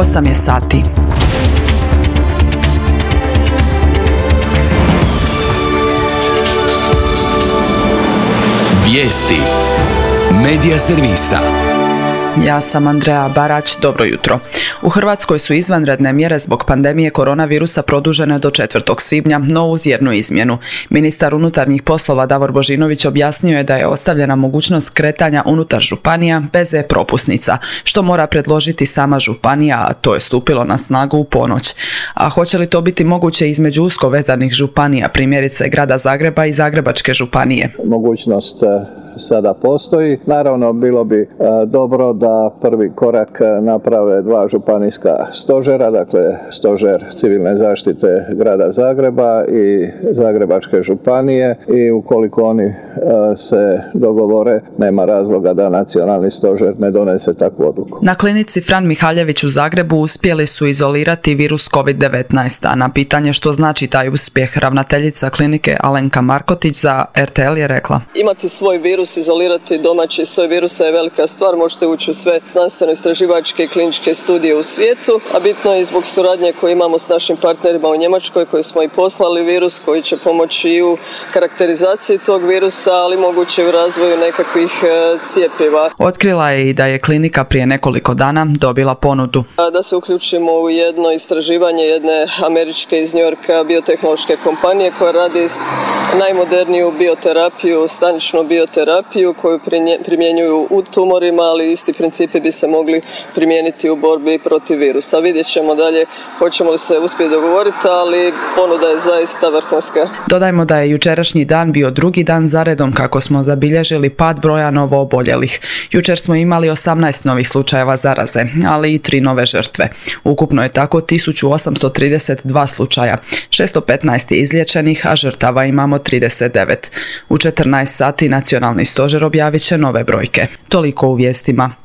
8 je sati. Vijesti Medija servisa. Ja sam Andreja Barać, dobro jutro. U Hrvatskoj su izvanredne mjere zbog pandemije koronavirusa produžene do 4. svibnja, no uz jednu izmjenu. Ministar unutarnjih poslova Davor Božinović objasnio je da je ostavljena mogućnost kretanja unutar županija bez e-propusnica, što mora predložiti sama županija, a to je stupilo na snagu u ponoć. A hoće li to biti moguće između usko vezanih županija, primjerice Grada Zagreba i Zagrebačke županije? Mogućnost sada postoji. Naravno, bilo bi dobro da prvi korak naprave dva županijska stožera, dakle stožer civilne zaštite Grada Zagreba i Zagrebačke županije, i ukoliko oni se dogovore, nema razloga da nacionalni stožer ne donese takvu odluku. Na klinici Fran Mihaljević u Zagrebu uspjeli su izolirati virus COVID-19, a na pitanje što znači taj uspjeh, ravnateljica klinike Alenka Markotić za RTL je rekla: imati svoj virus, izolirati domaći svoj virusa je velika stvar, možete ući u sve znanstveno-istraživačke i kliničke studije u svijetu, a bitno je i zbog suradnje koju imamo s našim partnerima u Njemačkoj, koji smo i poslali virus, koji će pomoći i u karakterizaciji tog virusa, ali moguće u razvoju nekakvih cjepiva. Otkrila je i da je klinika prije nekoliko dana dobila ponudu da se uključimo u jedno istraživanje jedne američke iz New Yorka biotehnološke kompanije koja radi najmoderniju bioterapiju, staničnu bioterapiju koju primjenjuju u tumorima, ali isti principi bi se mogli primijeniti u borbi protiv virusa. Vidjet ćemo dalje hoćemo li se uspjeti dogovoriti, ali ponuda je zaista vrhunska. Dodajmo da je jučerašnji dan bio drugi dan zaredom kako smo zabilježili pad broja novooboljelih. Jučer smo imali 18 novih slučajeva zaraze, ali i 3 nove žrtve. Ukupno je tako 1832 slučaja, 615 izliječenih, a žrtava imamo 39. U 14 sati Nacionalni stožer objavit će nove brojke. Toliko u vijestima.